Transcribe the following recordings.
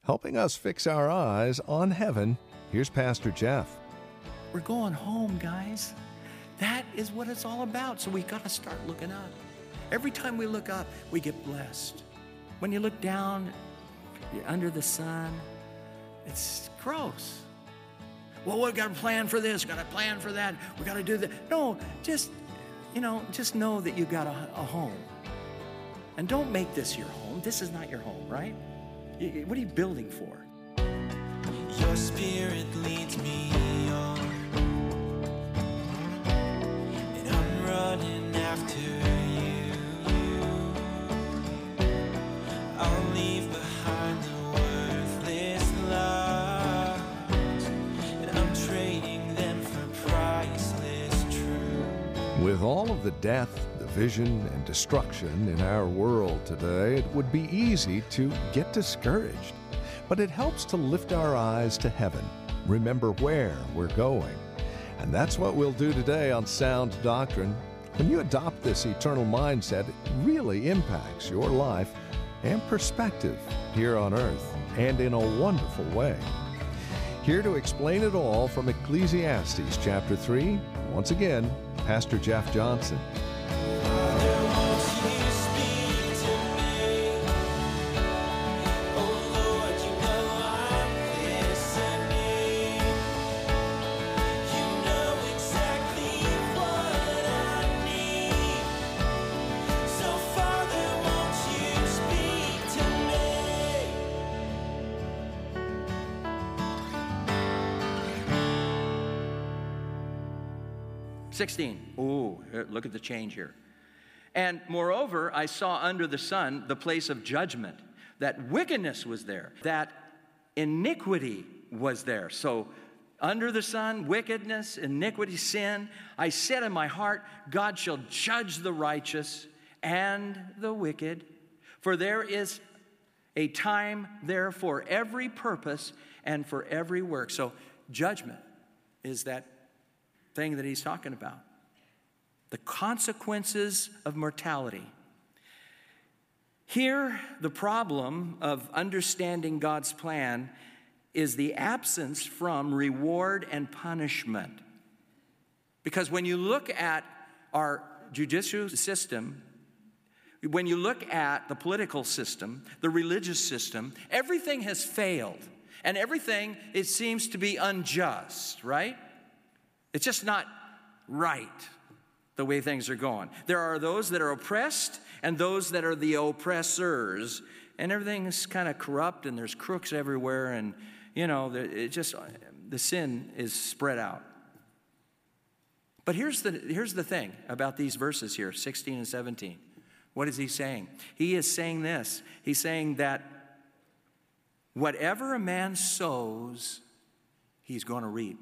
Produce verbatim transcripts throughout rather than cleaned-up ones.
Helping us fix our eyes on heaven, here's Pastor Jeff. We're going home, guys. That is what it's all about. So we got to start looking up. Every time we look up, we get blessed. When you look down, you're under the sun, it's gross. Well, we've got to plan for this, got to plan for that, we got to do that. No, just, you know, just know that you got a, a home. And don't make this your home. This is not your home, right? You, what are you building for? Your spirit leads me on, and I'm running after you. I'll leave behind the worthless lies, and I'm trading them for priceless truth. With all of the death, division, and destruction in our world today, it would be easy to get discouraged. But it helps to lift our eyes to heaven, remember where we're going. And that's what we'll do today on Sound Doctrine. When you adopt this eternal mindset, it really impacts your life and perspective here on earth, and in a wonderful way. Here to explain it all from Ecclesiastes chapter three, once again, Pastor Jeff Johnson. sixteen. Ooh, look at the change here. And moreover, I saw under the sun the place of judgment, that wickedness was there, that iniquity was there. So under the sun, wickedness, iniquity, sin. I said in my heart, God shall judge the righteous and the wicked, for there is a time there for every purpose and for every work. So judgment is that thing that he's talking about. The consequences of mortality. Here, the problem of understanding God's plan is the absence from reward and punishment. Because when you look at our judicial system, when you look at the political system, the religious system, everything has failed. And everything, it seems to be unjust, right? It's just not right the way things are going. There are those that are oppressed and those that are the oppressors. And everything is kind of corrupt and there's crooks everywhere. And, you know, it just, the sin is spread out. But here's the, here's the thing about these verses here, sixteen and seventeen. What is he saying? He is saying this. He's saying that whatever a man sows, he's going to reap.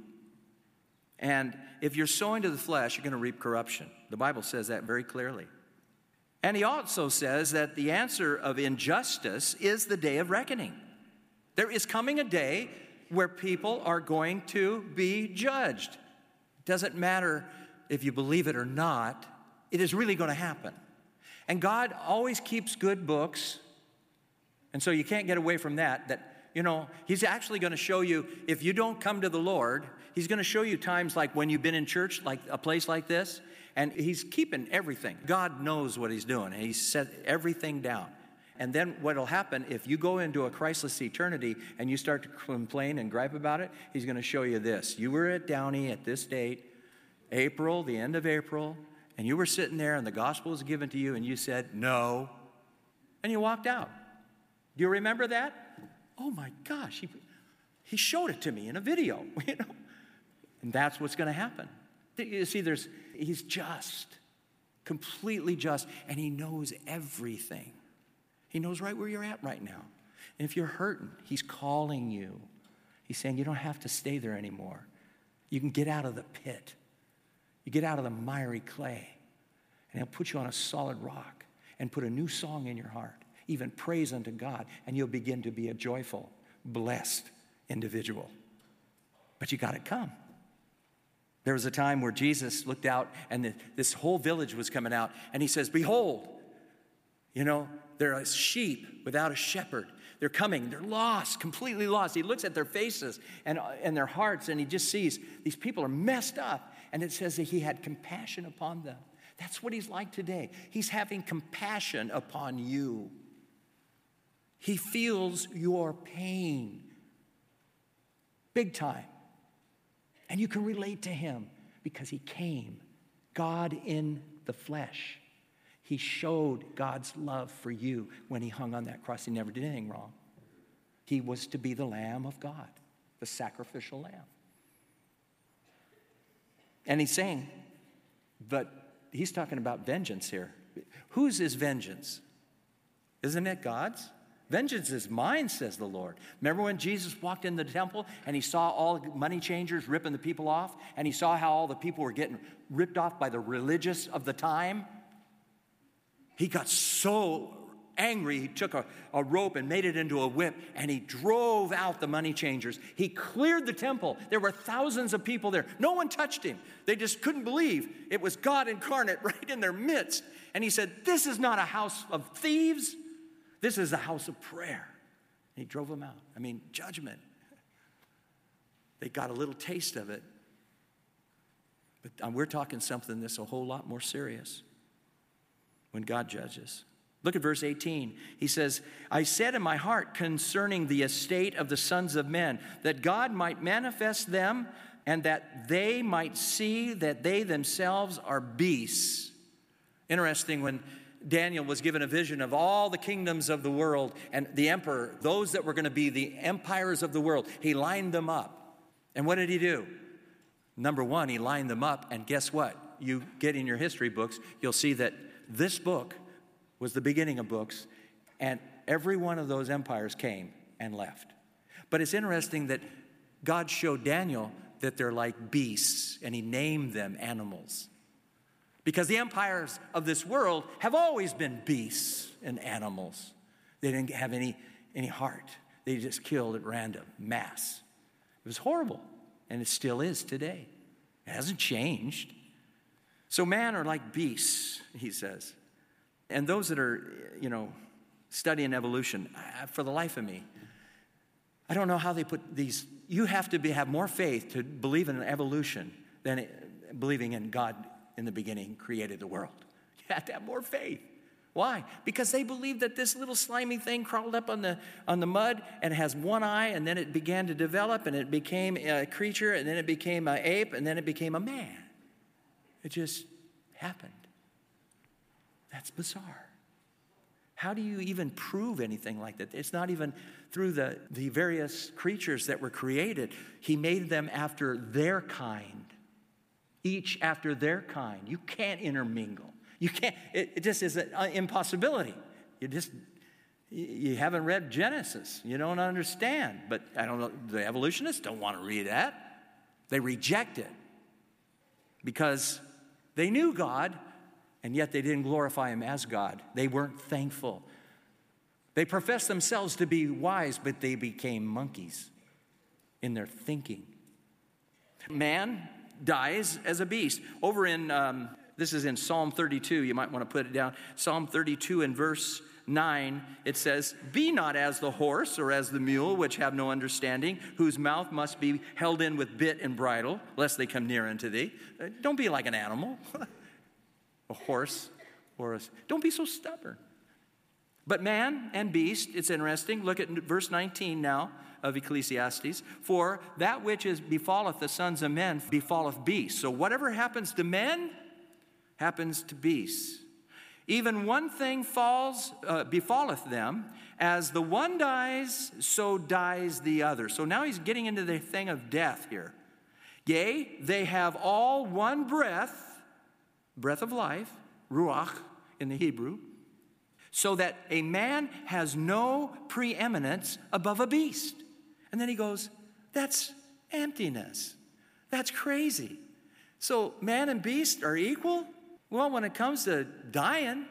And if you're sowing to the flesh, you're going to reap corruption. The Bible says that very clearly. And he also says that the answer of injustice is the day of reckoning. There is coming a day where people are going to be judged. It doesn't matter if you believe it or not, it is really going to happen. And God always keeps good books, and so you can't get away from that, that you know, he's actually going to show you, if you don't come to the Lord, he's going to show you times like when you've been in church, like a place like this, and he's keeping everything. God knows what he's doing, and he's set everything down. And then what will happen, if you go into a Christless eternity and you start to complain and gripe about it, he's going to show you this. You were at Downey at this date, April, the end of April, and you were sitting there and the gospel was given to you and you said, no, and you walked out. Do you remember that? Oh my gosh, he, he showed it to me in a video, you know. And that's what's going to happen. You see, there's he's just, completely just, and he knows everything. He knows right where you're at right now. And if you're hurting, he's calling you. He's saying you don't have to stay there anymore. You can get out of the pit. You get out of the miry clay, and he'll put you on a solid rock and put a new song in your heart. Even praise unto God, and you'll begin to be a joyful, blessed individual. But you got to come. There was a time where Jesus looked out, and the, this whole village was coming out, and he says, behold, you know, there are sheep without a shepherd. they're coming. They're lost, completely lost. He looks at their faces and, and their hearts, and he just sees these people are messed up. And it says that he had compassion upon them. That's what he's like today. He's having compassion upon you. He feels your pain big time. And you can relate to him because he came, God in the flesh. He showed God's love for you when he hung on that cross. He never did anything wrong. He was to be the Lamb of God, the sacrificial lamb. And he's saying, but he's talking about vengeance here. Whose is vengeance? Isn't it God's? Vengeance is mine, says the Lord. Remember when Jesus walked in the temple and he saw all the money changers ripping the people off? And he saw how all the people were getting ripped off by the religious of the time? He got so angry, he took a, a rope and made it into a whip, and he drove out the money changers. He cleared the temple. There were thousands of people there. No one touched him. They just couldn't believe it was God incarnate right in their midst. And he said, this is not a house of thieves. This is a house of prayer. And he drove them out. I mean, judgment. They got a little taste of it. But we're talking something that's a whole lot more serious when God judges. Look at verse eighteen. He says, I said in my heart concerning the estate of the sons of men, that God might manifest them and that they might see that they themselves are beasts. Interesting, when Daniel was given a vision of all the kingdoms of the world and the emperor, those that were going to be the empires of the world, he lined them up. And what did he do? Number one, he lined them up, and guess what? You get in your history books, you'll see that this book was the beginning of books, and every one of those empires came and left. But it's interesting that God showed Daniel that they're like beasts, and he named them animals. Because the empires of this world have always been beasts and animals. They didn't have any, any heart. They just killed at random, mass. It was horrible, and it still is today. It hasn't changed. So man are like beasts, he says. And those that are, you know, studying evolution, for the life of me, I don't know how they put these. You have to be, have more faith to believe in evolution than believing in God in the beginning created the world. You have to have more faith. Why? Because they believe that this little slimy thing crawled up on the on the mud and it has one eye, and then it began to develop, and it became a creature, and then it became an ape, and then it became a man. It just happened. That's bizarre. How do you even prove anything like that? It's not even through the, the various creatures that were created. He made them after their kind, each after their kind. You can't intermingle. You can't, it, it just is an impossibility. You just, you haven't read Genesis. You don't understand. But I don't know, the evolutionists don't want to read that. They reject it because they knew God, and yet they didn't glorify him as God. They weren't thankful. They professed themselves to be wise, but they became monkeys in their thinking. Man dies as a beast. Over in, um, this is in Psalm thirty-two. You might want to put it down. Psalm thirty-two in verse nine, it says, be not as the horse or as the mule, which have no understanding, whose mouth must be held in with bit and bridle, lest they come near unto thee. Don't be like an animal. A horse or a, don't be so stubborn. But man and beast, it's interesting. Look at verse nineteen now of Ecclesiastes. For that which is befalleth the sons of men befalleth beasts. So whatever happens to men happens to beasts. Even one thing falls, uh, befalleth them. As the one dies, so dies the other. So now he's getting into the thing of death here. Yea, they have all one breath, breath of life, ruach in the Hebrew, so that a man has no preeminence above a beast. And then he goes, that's emptiness. That's crazy. So man and beast are equal? Well, when it comes to dying,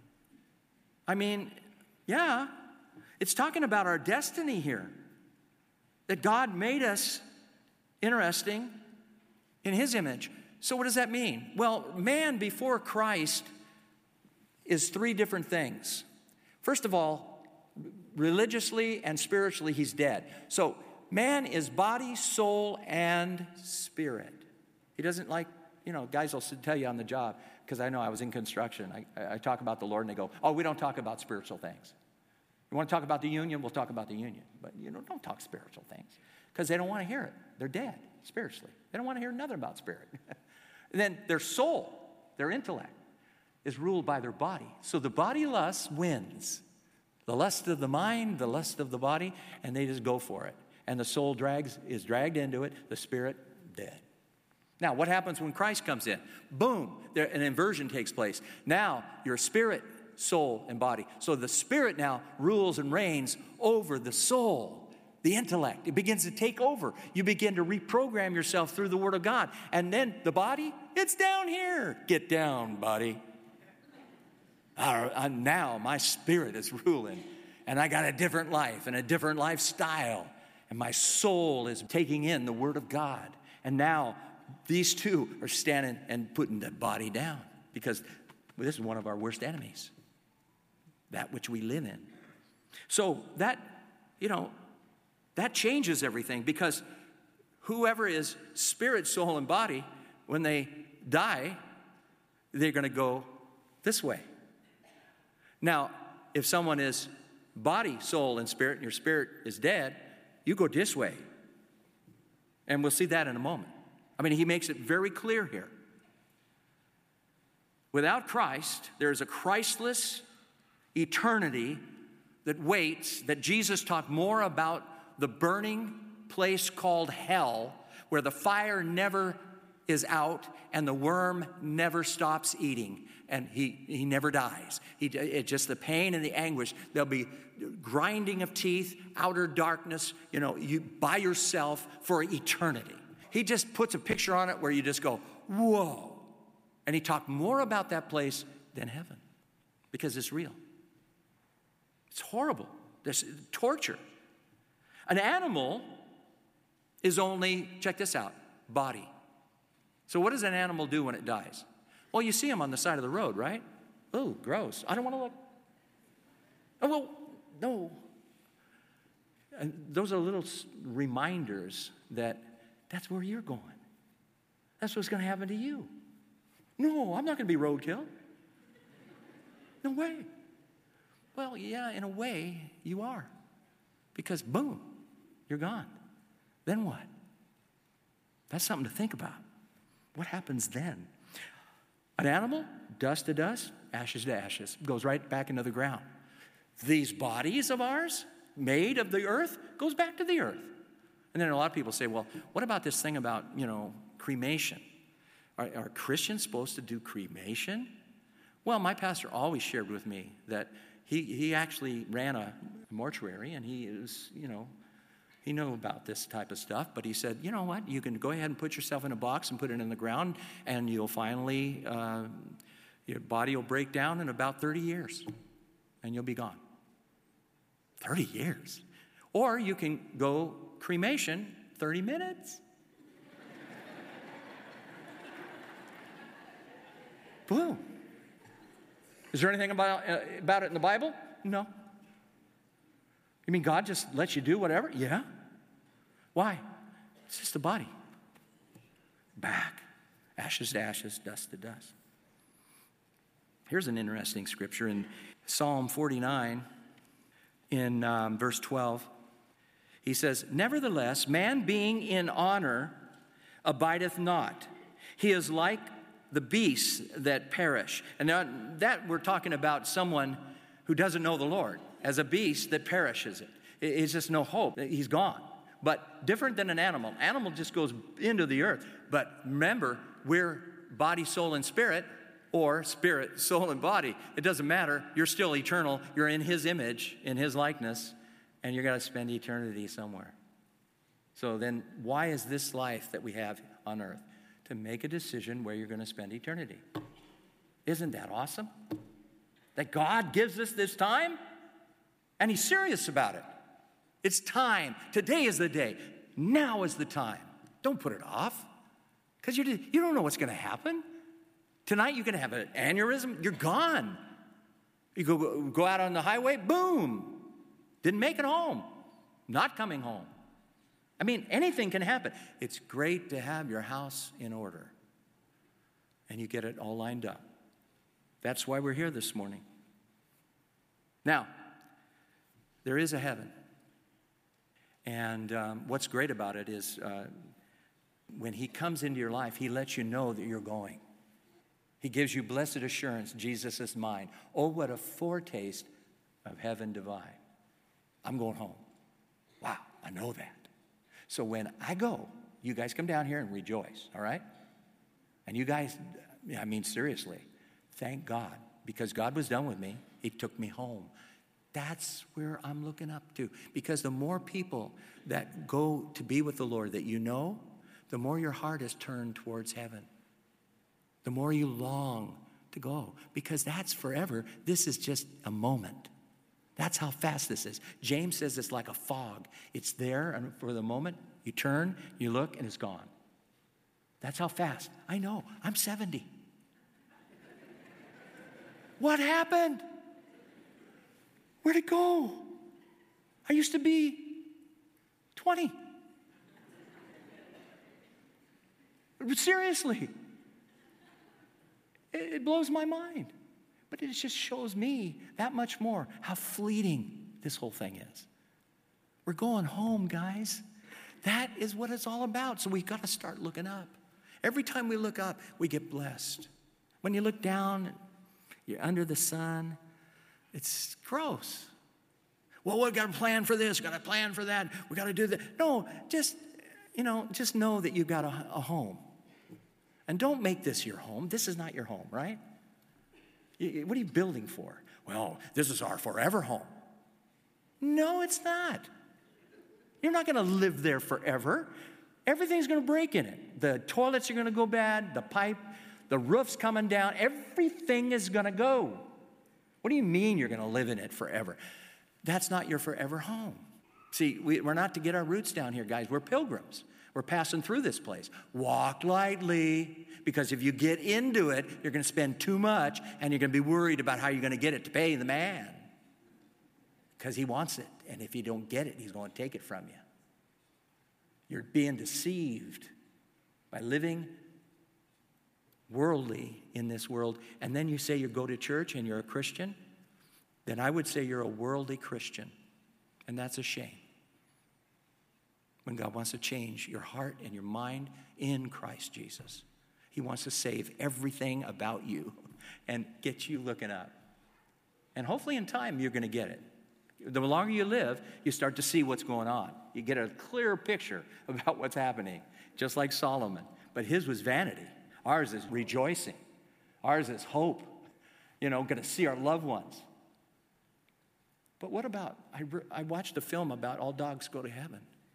I mean, yeah, it's talking about our destiny here. That God made us, interesting, in his image. So what does that mean? Well, man before Christ is three different things. First of all, religiously and spiritually, he's dead. So man is body, soul, and spirit. He doesn't like, you know, guys will tell you on the job, because I know I was in construction. I, I talk about the Lord, and they go, oh, we don't talk about spiritual things. You want to talk about the union? We'll talk about the union. But, you know, don't talk spiritual things, because they don't want to hear it. They're dead spiritually. They don't want to hear nothing about spirit. And then their soul, their intellect, is ruled by their body. So the body lust wins. The lust of the mind, the lust of the body, and they just go for it. And the soul drags is dragged into it, the spirit dead. Now, what happens when Christ comes in? Boom, there, an inversion takes place. Now, your spirit, soul, and body. So the spirit now rules and reigns over the soul, the intellect. It begins to take over. You begin to reprogram yourself through the Word of God. And then the body, it's down here. Get down, body. Uh, now my spirit is ruling, and I got a different life and a different lifestyle, and my soul is taking in the Word of God. And now these two are standing and putting the body down, because this is one of our worst enemies, that which we live in. So that, you know, that changes everything, because whoever is spirit, soul, and body, when they die, they're going to go this way. Now, if someone is body, soul, and spirit, and your spirit is dead, you go this way. And we'll see that in a moment. I mean, he makes it very clear here. Without Christ, there is a Christless eternity that waits, that Jesus talked more about the burning place called hell, where the fire never is out and the worm never stops eating, and he, he never dies. He, it just the pain and the anguish. There'll be grinding of teeth, outer darkness, you know, you by yourself for eternity. He just puts a picture on it where you just go, whoa. And he talked more about that place than heaven, because it's real. It's horrible. There's torture. An animal is only, check this out, body. So what does an animal do when it dies? Well, you see them on the side of the road, right? Oh, gross. I don't want to look. Oh, well, no. And those are little reminders that that's where you're going. That's what's going to happen to you. No, I'm not going to be roadkill. No way. Well, yeah, in a way, you are. Because, boom, you're gone. Then what? That's something to think about. What happens then? An animal, dust to dust, ashes to ashes, goes right back into the ground. These bodies of ours, made of the earth, goes back to the earth. And then a lot of people say, well, what about this thing about, you know, cremation? Are, are Christians supposed to do cremation? Well, my pastor always shared with me that he, he actually ran a mortuary, and he is, you know, he knew about this type of stuff, but he said, you know what, you can go ahead and put yourself in a box and put it in the ground, and you'll finally, uh, your body will break down in about thirty years, and you'll be gone. thirty years. Or you can go cremation, thirty minutes. Boom. Is there anything about, uh, about it in the Bible? No. You mean God just lets you do whatever? Yeah. Why? It's just a body. Back. Ashes to ashes, dust to dust. Here's an interesting scripture in Psalm forty-nine, in um, verse twelve. He says, nevertheless, man being in honor abideth not. He is like the beasts that perish. And that, that we're talking about someone who doesn't know the Lord. As a beast that perishes it. It's just no hope. He's gone. But different than an animal. Animal just goes into the earth. But remember, we're body, soul, and spirit, or spirit, soul, and body. It doesn't matter. You're still eternal. You're in his image, in his likeness, and you're going to spend eternity somewhere. So then why is this life that we have on earth? To make a decision where you're going to spend eternity. Isn't that awesome? That God gives us this time? And he's serious about it. It's time. Today is the day. Now is the time. Don't put it off. Because you you don't know what's going to happen. Tonight you're going to have an aneurysm. You're gone. You go, go out on the highway. Boom. Didn't make it home. Not coming home. I mean, anything can happen. It's great to have your house in order. And you get it all lined up. That's why we're here this morning. Now, there is a heaven. And um, what's great about it is uh, when he comes into your life, he lets you know that you're going. He gives you blessed assurance, Jesus is mine. Oh, what a foretaste of heaven divine. I'm going home. Wow, I know that. So when I go, you guys come down here and rejoice, all right? And you guys, I mean, seriously, thank God, because God was done with me. He took me home. That's where I'm looking up to. Because the more people that go to be with the Lord that you know, the more your heart is turned towards heaven. The more you long to go. Because that's forever. This is just a moment. That's how fast this is. James says it's like a fog. It's there, and for the moment, you turn, you look, and it's gone. That's how fast. I know. I'm seventy. What happened? Where'd it go? I used to be twenty. Seriously. It blows my mind. But it just shows me that much more how fleeting this whole thing is. We're going home, guys. That is what it's all about. So we've got to start looking up. Every time we look up, we get blessed. When you look down, you're under the sun. It's gross. Well, we've got to plan for this, we've got to plan for that, we've got to do that. No, just, you know, just know that you've got a, a home. And don't make this your home. This is not your home, right? You, what are you building for? Well, this is our forever home. No, it's not. You're not going to live there forever. Everything's going to break in it. The toilets are going to go bad, the pipe, the roof's coming down. Everything is going to go. What do you mean you're going to live in it forever? That's not your forever home. See, we, we're not to get our roots down here, guys. We're pilgrims. We're passing through this place. Walk lightly, because if you get into it, you're going to spend too much, and you're going to be worried about how you're going to get it to pay the man. Because he wants it, and if you don't get it, he's going to take it from you. You're being deceived by living worldly in this world, and then you say you go to church and you're a Christian, then I would say you're a worldly Christian, and that's a shame. When God wants to change your heart and your mind in Christ Jesus, he wants to save everything about you and get you looking up. And hopefully in time you're going to get it. The longer you live, you start to see what's going on. You get a clearer picture about what's happening, just like Solomon. But his was vanity. Ours is rejoicing. Ours is hope. You know, going to see our loved ones. But what about, I, I watched a film about all dogs go to heaven.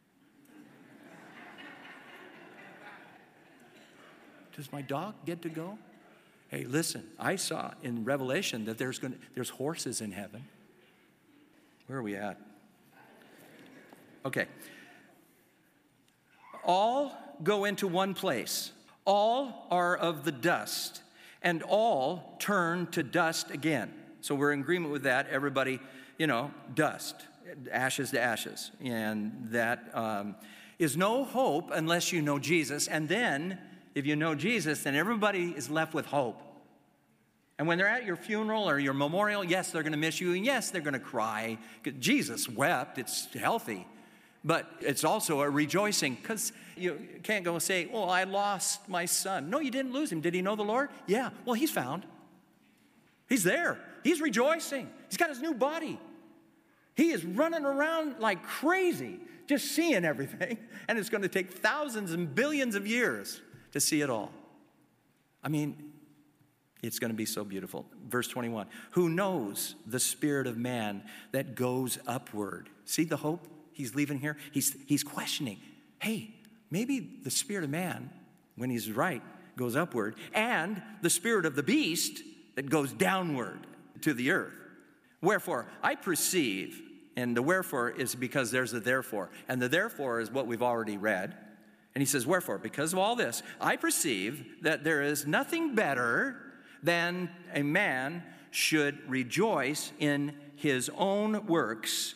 Does my dog get to go? Hey, listen, I saw in Revelation that there's going to, there's horses in heaven. Where are we at? Okay. All go into one place. All are of the dust, and all turn to dust again. So we're in agreement with that. Everybody, you know, dust, ashes to ashes. And that um, is no hope unless you know Jesus. And then, if you know Jesus, then everybody is left with hope. And when they're at your funeral or your memorial, yes, they're going to miss you, and yes, they're going to cry. Jesus wept. It's healthy. But it's also a rejoicing, because you can't go and say, well, I lost my son. No, you didn't lose him. Did he know the Lord? Yeah. Well, he's found. He's there. He's rejoicing. He's got his new body. He is running around like crazy, just seeing everything. And it's going to take thousands and billions of years to see it all. I mean, it's going to be so beautiful. Verse twenty-one, who knows the spirit of man that goes upward? See the hope he's leaving here? He's, he's questioning, hey, maybe the spirit of man, when he's right, goes upward, and the spirit of the beast that goes downward to the earth. Wherefore, I perceive, and the wherefore is because there's a therefore, and the therefore is what we've already read. And he says, wherefore, because of all this, I perceive that there is nothing better than a man should rejoice in his own works,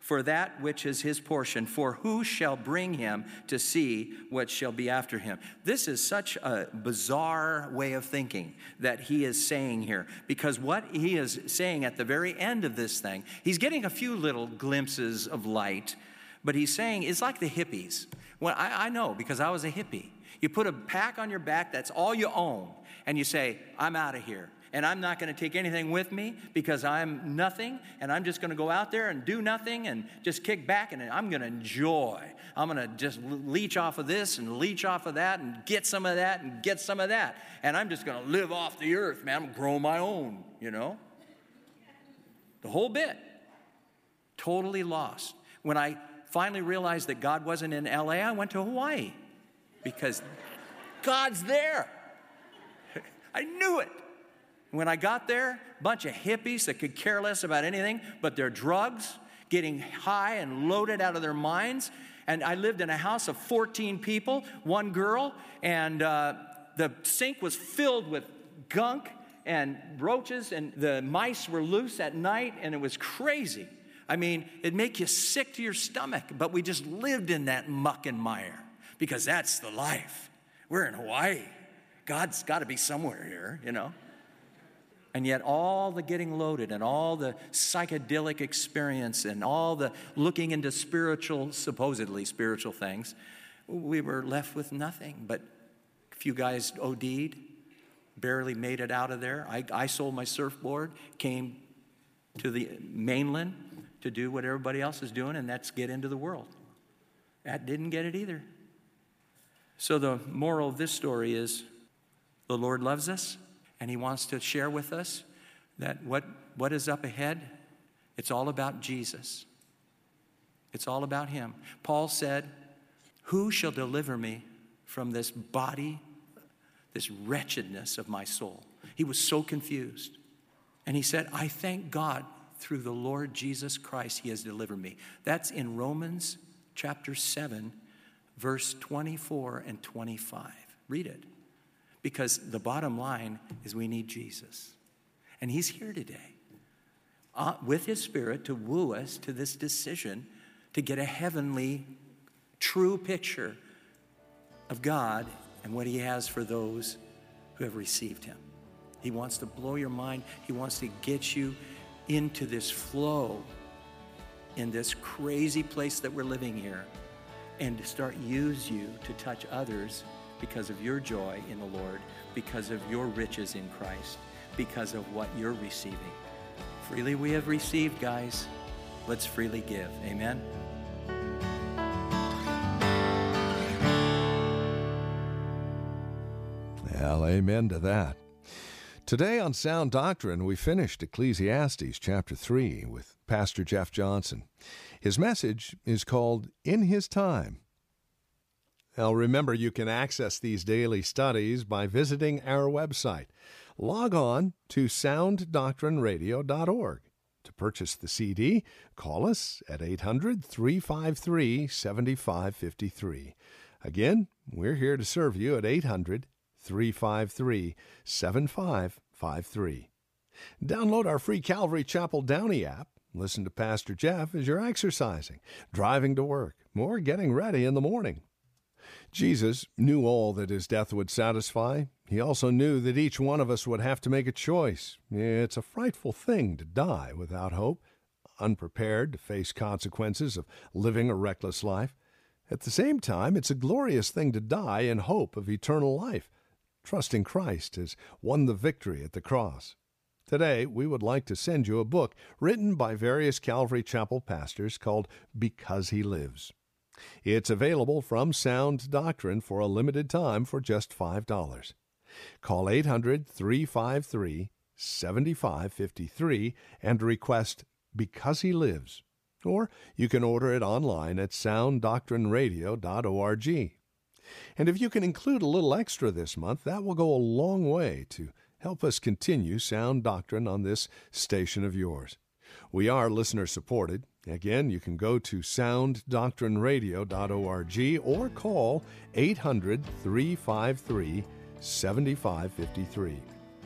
for that which is his portion. For who shall bring him to see what shall be after him? This is such a bizarre way of thinking that he is saying here, because what he is saying at the very end of this thing, he's getting a few little glimpses of light, but he's saying it's like the hippies. Well, I, I know, because I was a hippie. You put a pack on your back, that's all you own, and you say, I'm out of here. And I'm not going to take anything with me because I'm nothing, and I'm just going to go out there and do nothing and just kick back, and I'm going to enjoy. I'm going to just leech off of this and leech off of that and get some of that and get some of that. And I'm just going to live off the earth, man. I'm going to grow my own, you know. The whole bit. Totally lost. When I finally realized that God wasn't in L A, I went to Hawaii because God's there. I knew it. When I got there, a bunch of hippies that could care less about anything but their drugs, getting high and loaded out of their minds. And I lived in a house of fourteen people, one girl, and uh, the sink was filled with gunk and roaches, and the mice were loose at night, and it was crazy. I mean, it'd make you sick to your stomach, but we just lived in that muck and mire because that's the life. We're in Hawaii. God's got to be somewhere here, you know. And yet all the getting loaded and all the psychedelic experience and all the looking into spiritual, supposedly spiritual things, we were left with nothing. But a few guys O D'd, barely made it out of there. I, I sold my surfboard, came to the mainland to do what everybody else is doing, and that's get into the world. That didn't get it either. So the moral of this story is the Lord loves us. And he wants to share with us that what, what is up ahead, it's all about Jesus. It's all about him. Paul said, who shall deliver me from this body, this wretchedness of my soul? He was so confused. And he said, I thank God through the Lord Jesus Christ, he has delivered me. That's in Romans chapter seven, verse twenty-four and twenty-five. Read it. Because the bottom line is we need Jesus. And he's here today uh, with his Spirit to woo us to this decision to get a heavenly, true picture of God and what he has for those who have received him. He wants to blow your mind. He wants to get you into this flow in this crazy place that we're living here and to start use you to touch others because of your joy in the Lord, because of your riches in Christ, because of what you're receiving. Freely we have received, guys. Let's freely give. Amen. Well, amen to that. Today on Sound Doctrine, we finished Ecclesiastes chapter three with Pastor Jeff Johnson. His message is called In His Time. Now, remember, you can access these daily studies by visiting our website. Log on to sound doctrine radio dot org. To purchase the C D, call us at eight hundred, three five three, seven five five three. Again, we're here to serve you at eight hundred, three five three, seven five five three. Download our free Calvary Chapel Downey app. Listen to Pastor Jeff as you're exercising, driving to work, or getting ready in the morning. Jesus knew all that his death would satisfy. He also knew that each one of us would have to make a choice. It's a frightful thing to die without hope, unprepared to face consequences of living a reckless life. At the same time, it's a glorious thing to die in hope of eternal life, trusting Christ has won the victory at the cross. Today, we would like to send you a book written by various Calvary Chapel pastors called Because He Lives. It's available from Sound Doctrine for a limited time for just five dollars. Call eight hundred, three five three, seven five five three and request Because He Lives. Or you can order it online at sound doctrine radio dot org. And if you can include a little extra this month, that will go a long way to help us continue sound doctrine on this station of yours. We are listener-supported. Again, you can go to sound doctrine radio dot org or call eight hundred, three five three, seven five five three.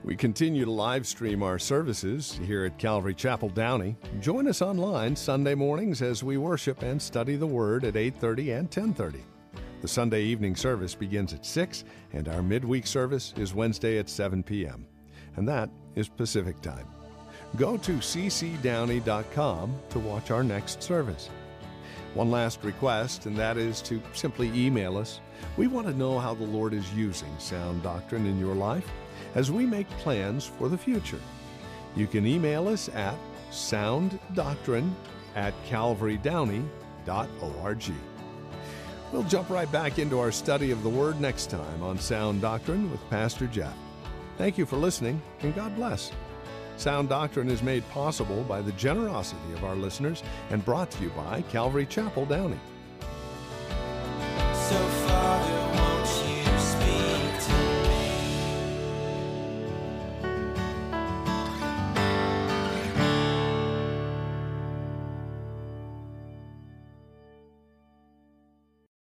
We continue to live stream our services here at Calvary Chapel Downey. Join us online Sunday mornings as we worship and study the Word at eight thirty and ten thirty. The Sunday evening service begins at six, and our midweek service is Wednesday at seven p.m., and that is Pacific Time. Go to c c downey dot com to watch our next service. One last request, and that is to simply email us. We want to know how the Lord is using sound doctrine in your life as we make plans for the future. You can email us at sounddoctrine at calvary downey dot org. We'll jump right back into our study of the Word next time on Sound Doctrine with Pastor Jeff. Thank you for listening, and God bless. Sound Doctrine is made possible by the generosity of our listeners and brought to you by Calvary Chapel Downey. So